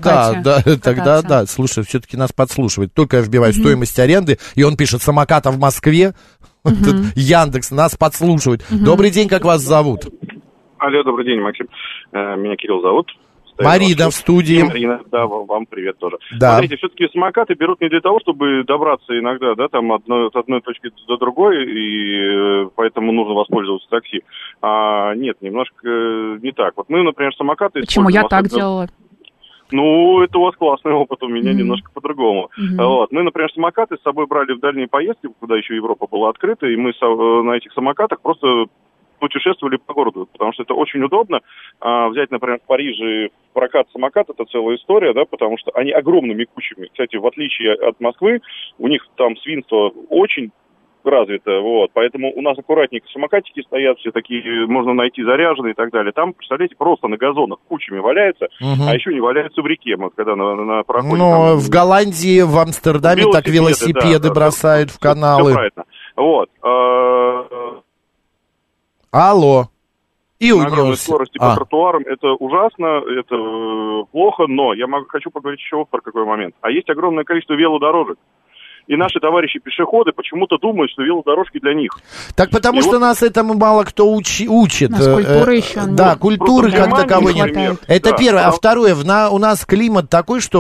да. Слушай, все-таки нас подслушивает. Только я вбиваю стоимость аренды, и он пишет самоката в Москве. Яндекс нас подслушивает. Добрый день, как вас зовут? Алло, добрый день, Максим. Меня Кирилл зовут. Марина в студии. Марина, да, вам привет тоже. Да. Смотрите, все-таки самокаты берут не для того, чтобы добраться иногда, да, там от одной точки до другой, и поэтому нужно воспользоваться такси. Нет, немножко не так. Вот мы, например, самокаты... Почему? Я так делала. Ну, это у вас классный опыт, у меня немножко по-другому. Вот. Мы, например, самокаты с собой брали в дальние поездки, куда еще Европа была открыта, и мы на этих самокатах просто путешествовали по городу, потому что это очень удобно. Взять, например, в Париже прокат самокат, это целая история, да, потому что они огромными кучами. Кстати, в отличие от Москвы, у них там свинство очень развито, вот, поэтому у нас аккуратненько самокатики стоят, все такие, можно найти заряженные и так далее. Там, представляете, просто на газонах кучами валяются, а еще не валяются в реке, вот, когда на проходе. Но там, в Голландии, в Амстердаме так велосипеды бросают в каналы. Все правильно. Вот. Алло. И на огромной скорости по тротуарам это ужасно, это плохо, но я хочу поговорить еще про какой момент. А есть огромное количество велодорожек. И наши товарищи-пешеходы почему-то думают, что велодорожки для них. Так потому что нас этому мало кто учит. Нас культуры еще нет. Да, культуры как таковой нет. Это да. Первое. А второе, у нас климат такой, что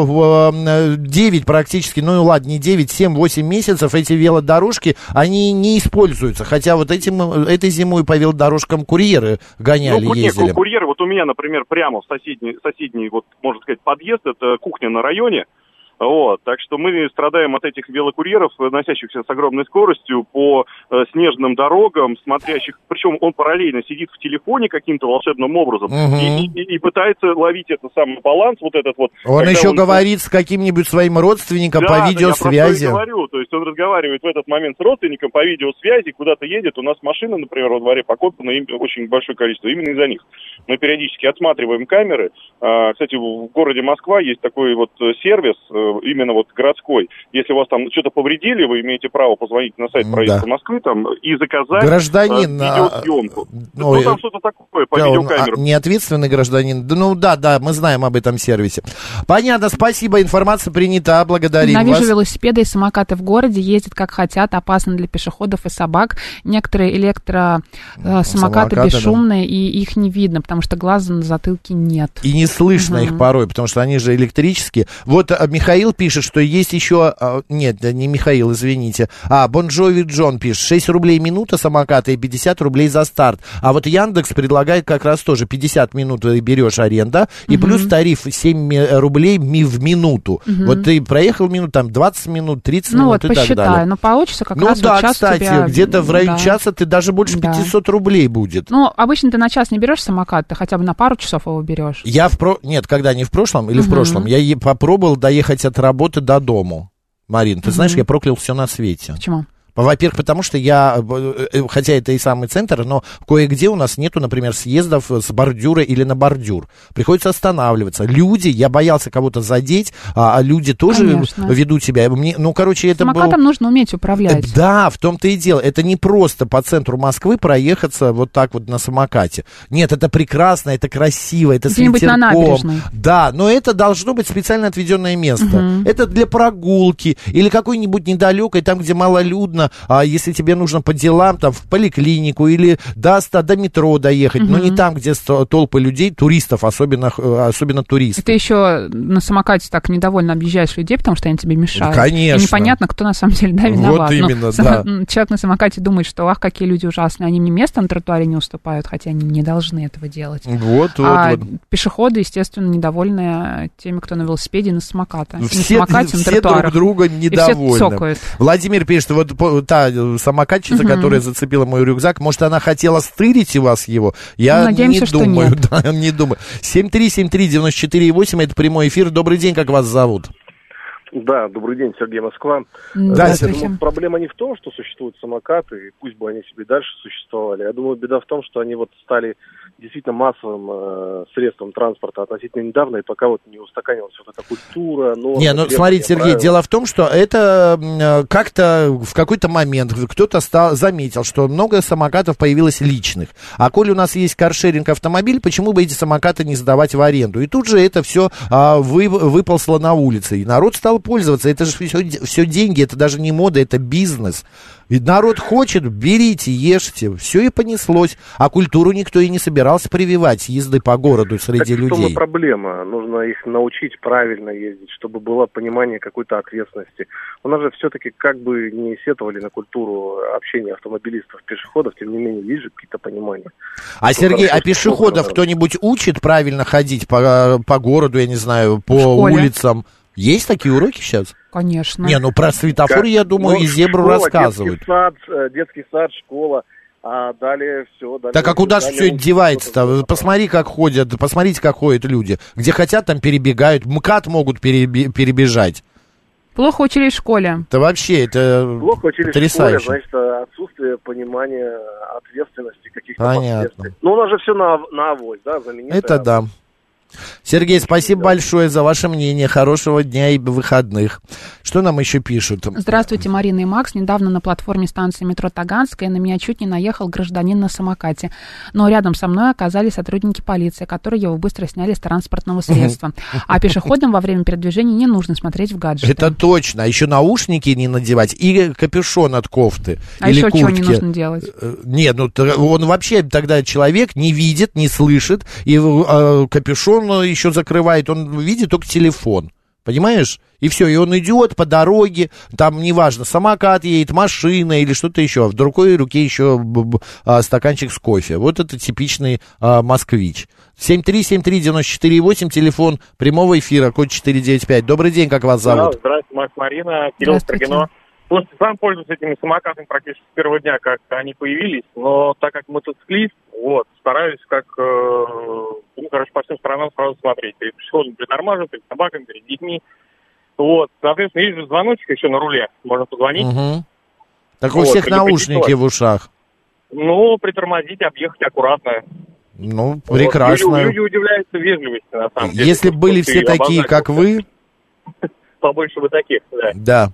в 9 практически, ну ладно, не 9, 7-8 месяцев эти велодорожки, они не используются. Хотя вот этой зимой по велодорожкам курьеры гоняли, ездили. Курьеры, вот у меня, например, прямо в соседний, вот, можно сказать, подъезд, это кухня на районе. Вот, так что мы страдаем от этих велокурьеров, носящихся с огромной скоростью по снежным дорогам, смотрящих, причем он параллельно сидит в телефоне каким-то волшебным образом и пытается ловить этот самый баланс, вот этот вот. Он еще говорит с каким-нибудь своим родственником по видеосвязи. Да, я про что и говорю, то есть он разговаривает в этот момент с родственником по видеосвязи, куда-то едет, у нас машина, например, во дворе покопана, очень большое количество, именно из-за них. Мы периодически отсматриваем камеры. Кстати, в городе Москва есть такой вот сервис, именно вот городской. Если у вас там что-то повредили, вы имеете право позвонить на сайт правительства Москвы там и заказать видеосъемку. Ну, там что-то такое по видеокамеру. Неответственный гражданин. Ну, да, мы знаем об этом сервисе. Понятно, спасибо, информация принята, благодарим вас. Ненавижу велосипеды и самокаты в городе, ездят как хотят, опасно для пешеходов и собак. Некоторые электросамокаты бесшумные, и их не видно, потому что глаза на затылке нет. И не слышно их порой, потому что они же электрические. Вот Михаил пишет, что есть еще... Нет, не Михаил, извините. Бон Джови Джон пишет, 6 рублей минута самоката и 50 рублей за старт. А вот Яндекс предлагает как раз тоже 50 минут берешь аренда, и плюс тариф 7 рублей в минуту. Вот ты проехал минут, там 20 минут, 30 минут и так далее. Ну, получится как раз вот час кстати, тебя... где-то в районе часа ты даже больше 500 рублей будет. Ну, обычно ты на час не берешь самокат, ты хотя бы на пару часов его берешь. Нет, когда не в прошлом или в прошлом, я попробовал доехать от работы до дому. Марин, ты знаешь, я проклял все на свете. Почему? Во-первых, потому что я, хотя это и самый центр, но кое-где у нас нету, например, съездов с бордюра или на бордюр. Приходится останавливаться. Люди, я боялся кого-то задеть, а люди тоже ведут себя. Это самокатом нужно уметь управлять. Да, в том-то и дело. Это не просто по центру Москвы проехаться вот так вот на самокате. Нет, это прекрасно, это красиво, это с ветерком. На набережной. Да, но это должно быть специально отведенное место. Это для прогулки или какой-нибудь недалекой, там, где малолюдно. А если тебе нужно по делам, там, в поликлинику или до метро доехать, но не там, где толпы людей, туристов, особенно туристов. И ты еще на самокате так недовольно объезжаешь людей, потому что они тебе мешают. Конечно. И непонятно, кто на самом деле виноват. Вот именно, да. Человек на самокате думает, что, какие люди ужасные, они мне место на тротуаре не уступают, хотя они не должны этого делать. Вот. Пешеходы, естественно, недовольны теми, кто на велосипеде и на самокате. Все друг друга недовольны. И все цокают. Владимир пишет, вот та самокатчица, которая зацепила мой рюкзак, может, она хотела стырить у вас его? Я надеемся, не думаю. Что нет. Да, не думаю. 7373948, это прямой эфир. Добрый день, как вас зовут? Да, добрый день, Сергей, Москва. Да, я думаю, проблема не в том, что существуют самокаты, и пусть бы они себе дальше существовали. Я думаю, беда в том, что они вот стали действительно массовым средством транспорта относительно недавно, и пока вот не устаканилась вот эта культура. Смотрите, Сергей, правила. Дело в том, что это как-то в какой-то момент кто-то заметил, что много самокатов появилось личных. А коли у нас есть каршеринг автомобиль, почему бы эти самокаты не сдавать в аренду? И тут же это все выползло на улице, и народ стал пользоваться. Это же все деньги, это даже не мода, это бизнес. И народ хочет, берите, ешьте. Все и понеслось. А культуру никто и не собирался прививать, езды по городу среди людей. Так в том и проблема. Нужно их научить правильно ездить, чтобы было понимание какой-то ответственности. У нас же все-таки, как бы не сетовали на культуру общения автомобилистов, пешеходов, тем не менее, есть же какие-то понимания. А, Сергей, а пешеходов кто-нибудь учит правильно ходить по городу, я не знаю, по улицам? Есть такие уроки сейчас? Конечно. Не, ну про светофор, я думаю, и зебру школа, рассказывают. Детский сад, школа, а далее все. Так а куда же все девается-то? Посмотри, как ходят, посмотрите, как ходят люди. Где хотят, там перебегают, МКАД могут перебежать. Плохо учились в школе. Да вообще, это плохо учились потрясающе. в школе, значит, отсутствие понимания ответственности каких-то Понятно. последствий. Ну, у нас же все на авось, да, знаменитое. Это да. Сергей, спасибо большое за ваше мнение. Хорошего дня и выходных. Что нам еще пишут? Здравствуйте, Марина и Макс. Недавно на платформе станции метро Таганская на меня чуть не наехал гражданин на самокате. Но рядом со мной оказались сотрудники полиции, которые его быстро сняли с транспортного средства. А пешеходам во время передвижения не нужно смотреть в гаджеты. Это точно. А еще наушники не надевать и капюшон от кофты. А или еще куртки. чего не нужно делать? Нет, ну он вообще тогда человек не видит, не слышит, и капюшон еще закрывает, он видит только телефон, понимаешь? И все, и он идет по дороге, там неважно, самокат едет, машина или что-то еще, в другой руке еще стаканчик с кофе. Вот это типичный москвич. 7373948, телефон прямого эфира, код 495. Добрый день, как вас зовут? Да, здравствуйте, Макс, Марина, Кирилл Строгино. Слушайте, сам пользуюсь этими самокатами практически с первого дня, как они появились, но так как мотоциклист, стараюсь по всем сторонам сразу смотреть. Перед пешеходом притормаживаю, перед собаками, перед детьми. Соответственно, есть же звоночек еще на руле, можно позвонить. Угу. Так у всех наушники в ушах. Притормозить, объехать аккуратно. Ну, прекрасно. Люди удивляются вежливости, на самом деле. Если были все такие, как вы... Побольше бы таких, да.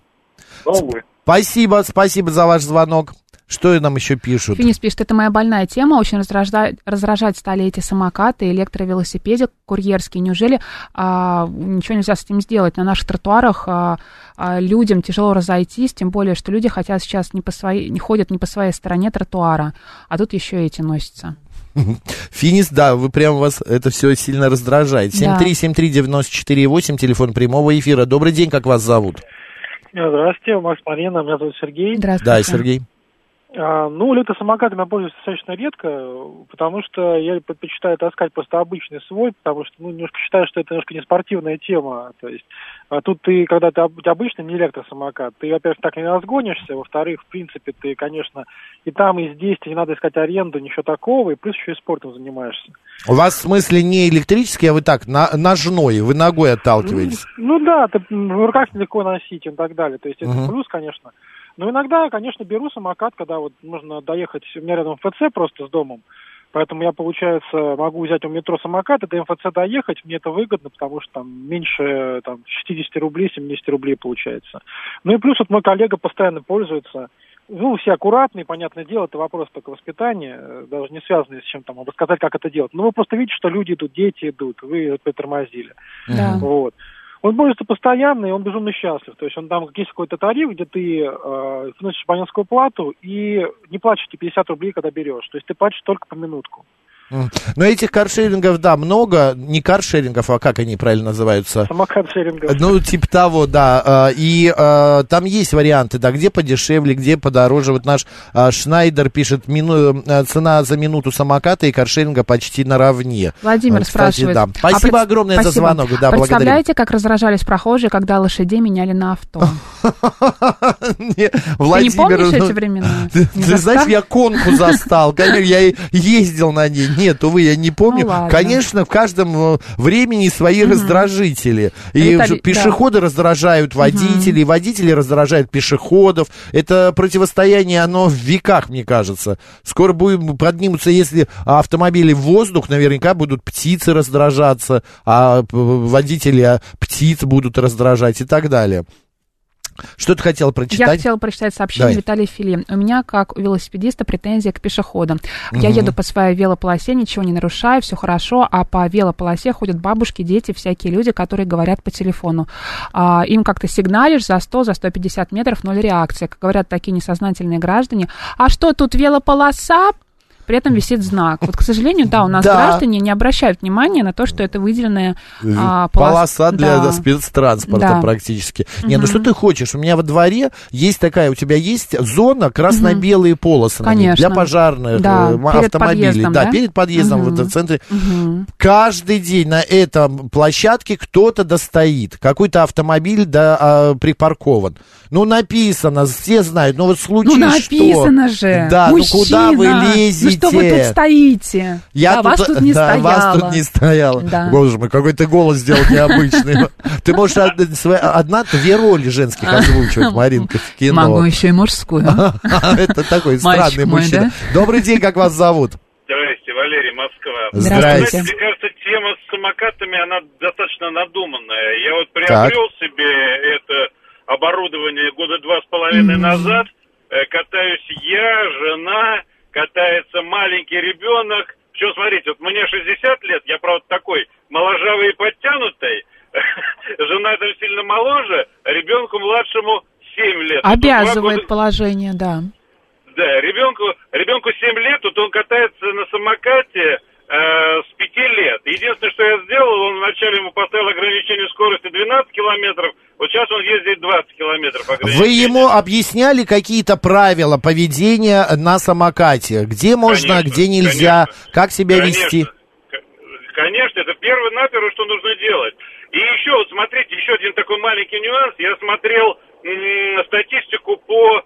Спасибо за ваш звонок. Что нам еще пишут? Финис пишет, это моя больная тема, очень раздражать стали эти самокаты, электровелосипеды курьерские. Неужели ничего нельзя с этим сделать? На наших тротуарах людям тяжело разойтись, тем более, что люди хотят сейчас не ходят не по своей стороне тротуара, а тут еще эти носятся. Финис, да, вы прям вас это все сильно раздражает. 7373948, телефон прямого эфира. Добрый день, как вас зовут? Здравствуйте, Макс, Марина, меня зовут Сергей. Здравствуйте. Да, Сергей. Электросамокатами я пользуюсь достаточно редко, потому что я предпочитаю таскать просто обычный свой, потому что, немножко считаю, что это немножко не спортивная тема. То есть, тут ты, когда ты обычный, не электросамокат, ты, во-первых, так не разгонишься, во-вторых, в принципе, ты, конечно, и там, и здесь тебе не надо искать аренду, ничего такого, и плюс еще и спортом занимаешься. У вас, в смысле, не электрический, а вы так, ножной, вы ногой отталкиваетесь? Да, ты в руках легко носить и так далее, то есть это плюс, конечно. Но иногда, конечно, беру самокат, когда нужно доехать, у меня рядом МФЦ просто с домом, поэтому я, получается, могу взять у метро самокат и до МФЦ доехать, мне это выгодно, потому что там меньше 60 рублей, 70 рублей получается. Ну и плюс мой коллега постоянно пользуется, все аккуратные, понятное дело, это вопрос только воспитания, даже не связанный с чем там, рассказать, как это делать. Но вы просто видите, что люди идут, дети идут, вы притормозили. Да. Он пользуется постоянно, и он безумно счастлив. То есть он там есть какой-то тариф, где ты вносишь абонентскую плату и не платишь 50 рублей, когда берешь. То есть ты платишь только по минутку. Но этих каршерингов, да, много. Не каршерингов, а как они правильно называются? Самокат-шерингов. Типа того, да. И там есть варианты, да, где подешевле, где подороже. Вот наш Шнайдер пишет, цена за минуту самоката и каршеринга почти наравне. Владимир спрашивает. Да. Спасибо огромное за звонок. Да, представляете, как раздражались прохожие, когда лошадей меняли на авто? Ты не помнишь эти времена? Ты знаешь, я конку застал. Я ездил на ней. Нет, увы, я не помню. Конечно, в каждом времени свои раздражители. И пешеходы раздражают водителей, водители раздражают пешеходов. Это противостояние, оно в веках, мне кажется. Скоро поднимутся, если автомобили в воздух, наверняка будут птицы раздражаться, а водители птиц будут раздражать и так далее. Что ты хотела прочитать? Я хотела прочитать сообщение Виталия Фили. У меня, как у велосипедиста, претензия к пешеходам. Я еду по своей велополосе, ничего не нарушаю, все хорошо, а по велополосе ходят бабушки, дети, всякие люди, которые говорят по телефону. Им как-то сигналишь за 100, за 150 метров, 0 реакции. Как говорят такие несознательные граждане. А что, тут велополоса? При этом висит знак. Вот, к сожалению, у нас граждане не обращают внимания на то, что это выделенная полоса для спецтранспорта практически. Не, ну что ты хочешь? У меня во дворе есть такая, у тебя есть зона красно-белые полосы для пожарных автомобилей. Перед подъездом в этом центре. Каждый день на этом площадке кто-то достоит. Какой-то автомобиль припаркован. Ну, написано, все знают. Ну, вот случись, написано же. Да, мужчина, куда вы лезете? Что вы тут стоите? Вас тут не стояло. Вас тут не стояло. Да. Боже мой, какой ты голос сделал необычный. Ты можешь две роли женских озвучивать, Маринка, в кино. Могу еще и мужскую. Это такой странный мужчина. Добрый день, как вас зовут? Здрасте, Валерий, Москва. Здравствуйте. Мне кажется, тема с самокатами, она достаточно надуманная. Я вот приобрел себе это оборудование года 2,5 назад. Катаюсь я, жена, катается маленький ребенок. Причем, смотрите, вот мне 60 лет, я, правда, такой моложавый и подтянутый. Жена там сильно моложе, ребенку младшему 7 лет. Обязывает положение, да. Да, ребенку 7 лет, тут он катается на самокате с 5 лет. Единственное, что я сделал, он вначале ему поставил ограничение скорости 12 километров, вот сейчас он ездит 20 километров. Вы ему объясняли какие-то правила поведения на самокате? Где можно, конечно, где нельзя, как себя вести? Конечно, это первое-наперво, что нужно делать. И еще, вот смотрите, еще один такой маленький нюанс. Я смотрел статистику по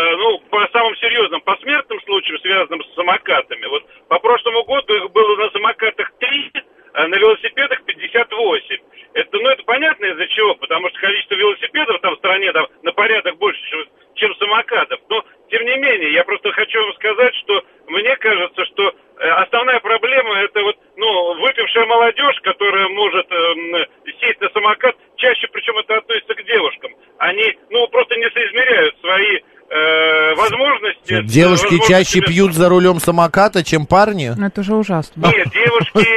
самым серьезным, по смертным случаям, связанным с самокатами. Вот по прошлому году их было на самокатах 3, а на велосипедах 58. Это понятно из-за чего, потому что количество велосипедов там в стране на порядок больше, чем самокатов. Но, тем не менее, я просто хочу вам сказать, что мне кажется, что основная проблема это выпившая молодежь, которая может сесть на самокат, чаще причем это относится к девушкам. Они, просто не соизмеряют свои возможности. Девушки чаще пьют за рулем самоката, чем парни? Это уже ужасно. Нет, девушки...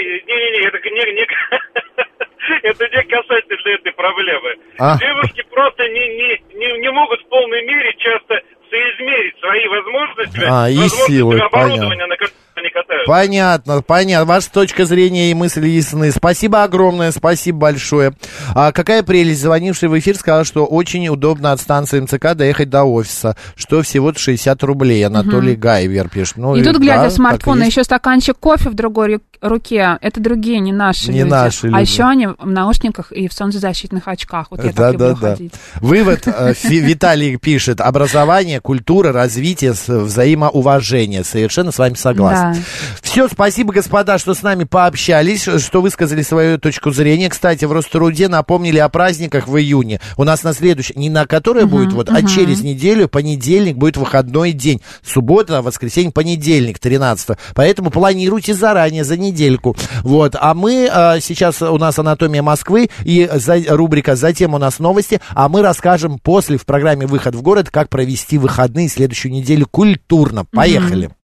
Это не касательно этой проблемы. Девушки просто не могут в полной мере часто соизмерить свои возможности, силы, оборудования, на котором они катаются. Понятно. Ваша точка зрения и мысли ясны. Спасибо огромное, спасибо большое. Какая прелесть. Звонивший в эфир сказал, что очень удобно от станции МЦК доехать до офиса, что всего-то 60 рублей. Анатолий Гайвер пишет. И тут, глядя в смартфон, еще стаканчик кофе в другой руке. Это другие, не наши люди. А еще они в наушниках и в солнцезащитных очках. Вот я так люблю ходить. Вывод, Виталий пишет, образование, культура, развитие, взаимоуважение. Совершенно с вами согласен. Да. Все, спасибо, господа, что с нами пообщались, что высказали свою точку зрения. Кстати, в Роструде напомнили о праздниках в июне. У нас на следующий, не на которое будет, а через неделю, понедельник, будет выходной день. Суббота, воскресенье, понедельник, 13. Поэтому планируйте заранее, за недельку. Вот. А мы сейчас, у нас «Анатомия Москвы» и рубрика «Затем у нас новости», а мы расскажем после в программе «Выход в город», как провести выходные следующую неделю культурно. Поехали.